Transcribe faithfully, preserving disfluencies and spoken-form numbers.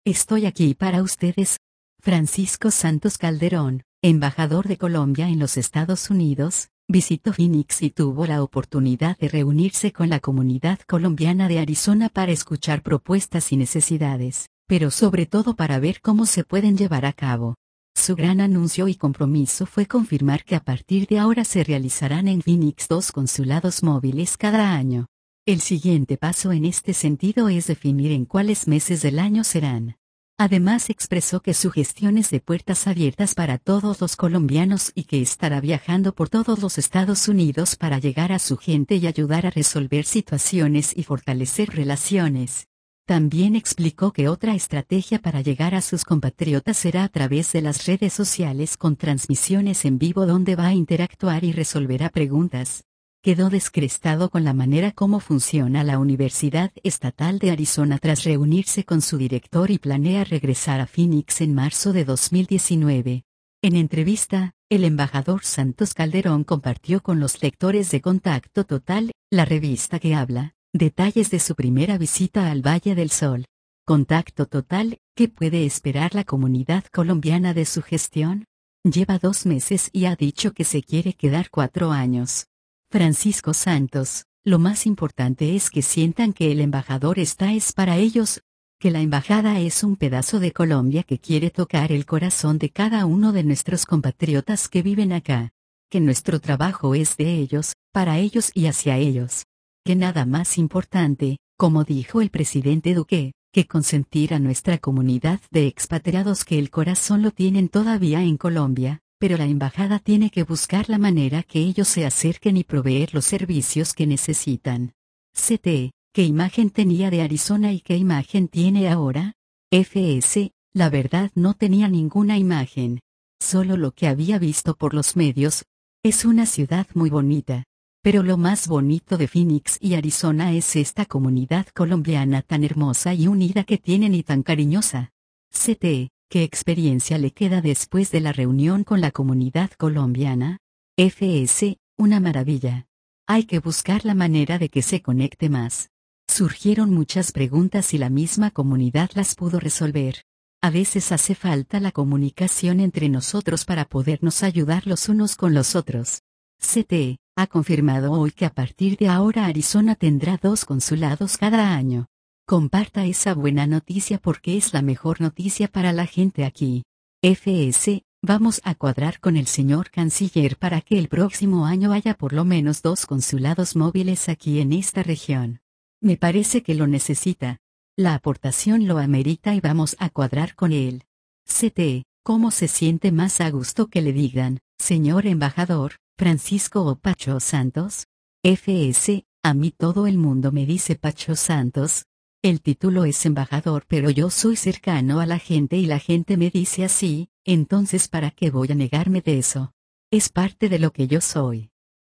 Estoy aquí para ustedes. Francisco Santos Calderón, embajador de Colombia en los Estados Unidos, visitó Phoenix y tuvo la oportunidad de reunirse con la comunidad colombiana de Arizona para escuchar propuestas y necesidades, pero sobre todo para ver cómo se pueden llevar a cabo. Su gran anuncio y compromiso fue confirmar que a partir de ahora se realizarán en Phoenix dos consulados móviles cada año. El siguiente paso en este sentido es definir en cuáles meses del año serán. Además expresó que su gestión es de puertas abiertas para todos los colombianos y que estará viajando por todos los Estados Unidos para llegar a su gente y ayudar a resolver situaciones y fortalecer relaciones. También explicó que otra estrategia para llegar a sus compatriotas será a través de las redes sociales con transmisiones en vivo donde va a interactuar y resolverá preguntas. Quedó descrestado con la manera como funciona la Universidad Estatal de Arizona tras reunirse con su director y planea regresar a Phoenix en marzo de dos mil diecinueve. En entrevista, el embajador Santos Calderón compartió con los lectores de Contacto Total, la revista que habla, detalles de su primera visita al Valle del Sol. Contacto Total, ¿qué puede esperar la comunidad colombiana de su gestión? Lleva dos meses y ha dicho que se quiere quedar cuatro años. Francisco Santos, lo más importante es que sientan que el embajador está es para ellos, que la embajada es un pedazo de Colombia que quiere tocar el corazón de cada uno de nuestros compatriotas que viven acá, que nuestro trabajo es de ellos, para ellos y hacia ellos. Que nada más importante, como dijo el presidente Duque, que consentir a nuestra comunidad de expatriados que el corazón lo tienen todavía en Colombia, pero la embajada tiene que buscar la manera que ellos se acerquen y proveer los servicios que necesitan. C T, ¿qué imagen tenía de Arizona y qué imagen tiene ahora? F S, la verdad no tenía ninguna imagen. Solo lo que había visto por los medios. Es una ciudad muy bonita. Pero lo más bonito de Phoenix y Arizona es esta comunidad colombiana tan hermosa y unida que tienen y tan cariñosa. C T, ¿qué experiencia le queda después de la reunión con la comunidad colombiana? F S, una maravilla. Hay que buscar la manera de que se conecte más. Surgieron muchas preguntas y la misma comunidad las pudo resolver. A veces hace falta la comunicación entre nosotros para podernos ayudar los unos con los otros. C T, ha confirmado hoy que a partir de ahora Arizona tendrá dos consulados cada año. Comparta esa buena noticia porque es la mejor noticia para la gente aquí. F S, vamos a cuadrar con el señor canciller para que el próximo año haya por lo menos dos consulados móviles aquí en esta región. Me parece que lo necesita. La aportación lo amerita y vamos a cuadrar con él. C T, ¿cómo se siente más a gusto que le digan, señor embajador, Francisco o Pacho Santos? F S, a mí todo el mundo me dice Pacho Santos. El título es embajador pero yo soy cercano a la gente y la gente me dice así, entonces ¿para qué voy a negarme de eso? Es parte de lo que yo soy.